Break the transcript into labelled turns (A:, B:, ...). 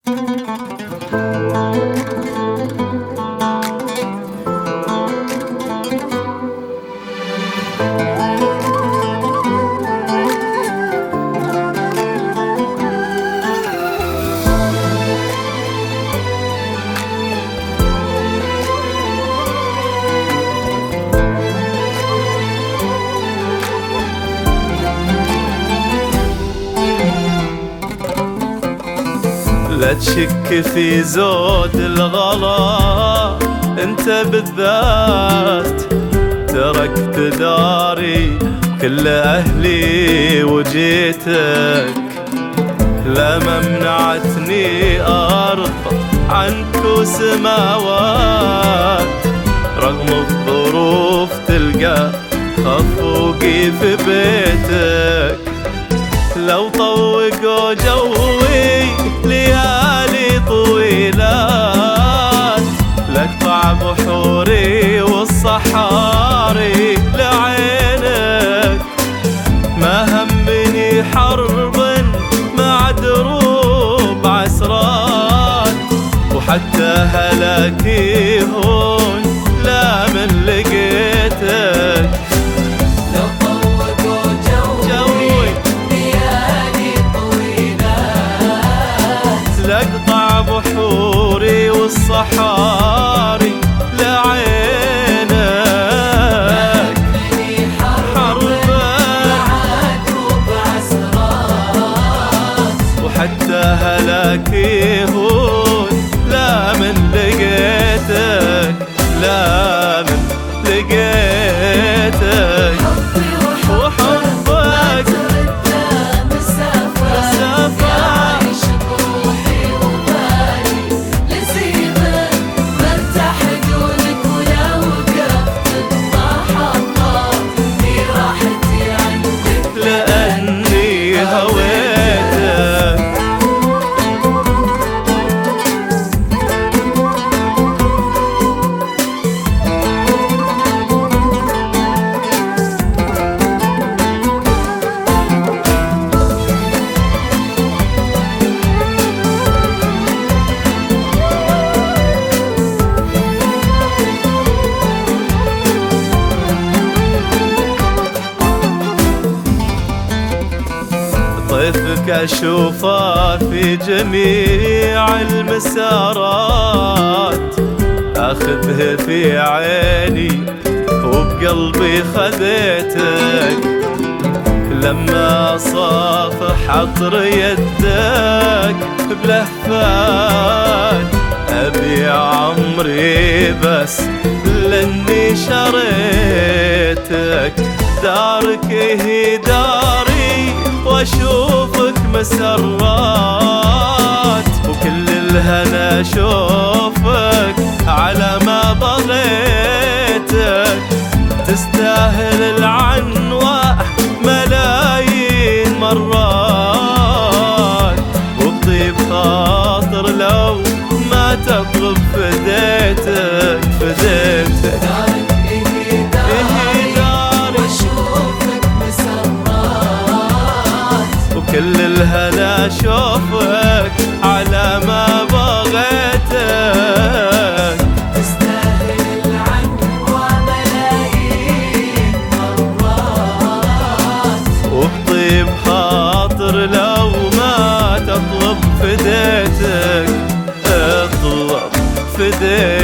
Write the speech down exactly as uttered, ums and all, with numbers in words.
A: لا تشك في زود الغلا انت بالذات، تركت داري كل اهلي وجيتك، لا ما منعتني ارض عنك وسماوات، رغم الظروف تلقى خفوقي في بيتك. لو طوقوا جوي ليالي طويلات، لاقطع بحوري والصحاري لعينك، ما همني حرب مع دروب عسرات، وحتى هلاكي هون لا من لقيتك. لاقطع بحوري والصحاري لعينك، حربك وحتى هلاكي هون لا من لقيتك، لا من لقيتك. وحبك طيفك أشوفه في جميع المسارات، أخذه في عيني وبقلبي خذيتك، لما صافح عطر يدك بلهفات، أبيع عمري بس لأني شريتك. دارك هي داري واشوفك مسرات، وكل الهنا اشوفك على ما بغيتك، تستاهل العنوة ملايين مرات، وبطيب خاطر لو ما تطلب فديتك فديتك. كل الهنا اشوفك على ما بغيتك،
B: تستاهل العنوة ملايين مرات،
A: وبطيب خاطر لو ما تطلب فديتك، اطلب فديتك.